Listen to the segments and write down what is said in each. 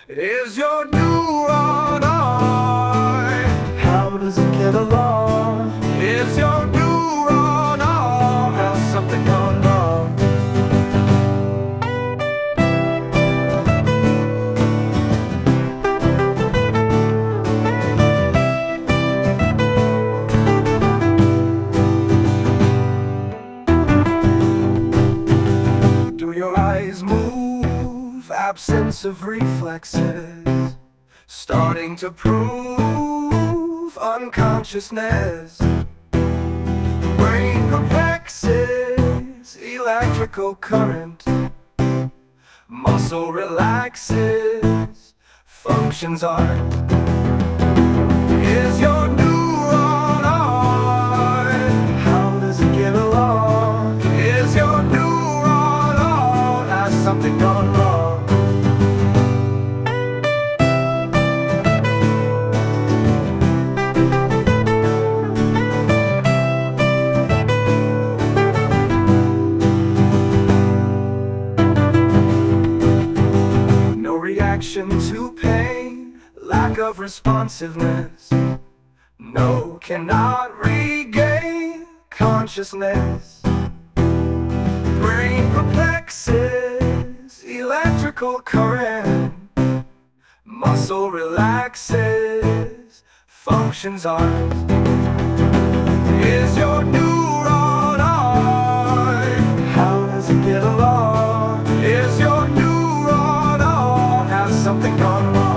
Is your neuron on? How does it get along? Is your neuron on? Has something gone wrong? Do your eyes move? Absence of reflexes starting to prove unconsciousness. Brain perplexes, electrical current. Muscle relaxes, functions aren't. Is your neuron on? How does it get along? Is your neuron on? Has something gone wrong? No reaction to pain, lack of responsiveness. No, cannot regain consciousness. Brain perplexes, electrical current. Muscle relaxes, functions aren't. Is your neuron on? How does it get along? Is your neuron on? Has something gone wrong?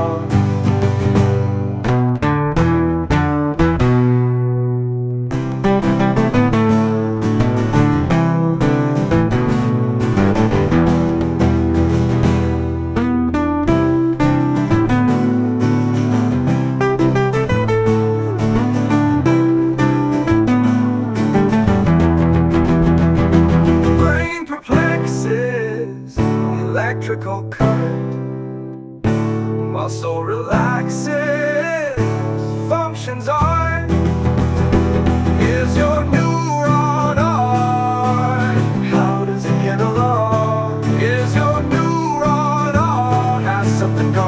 Brain perplexes, electrical current. Muscle relaxes, functions aren't. Is your neuron on? How does it get along? Is your neuron on? Has something gone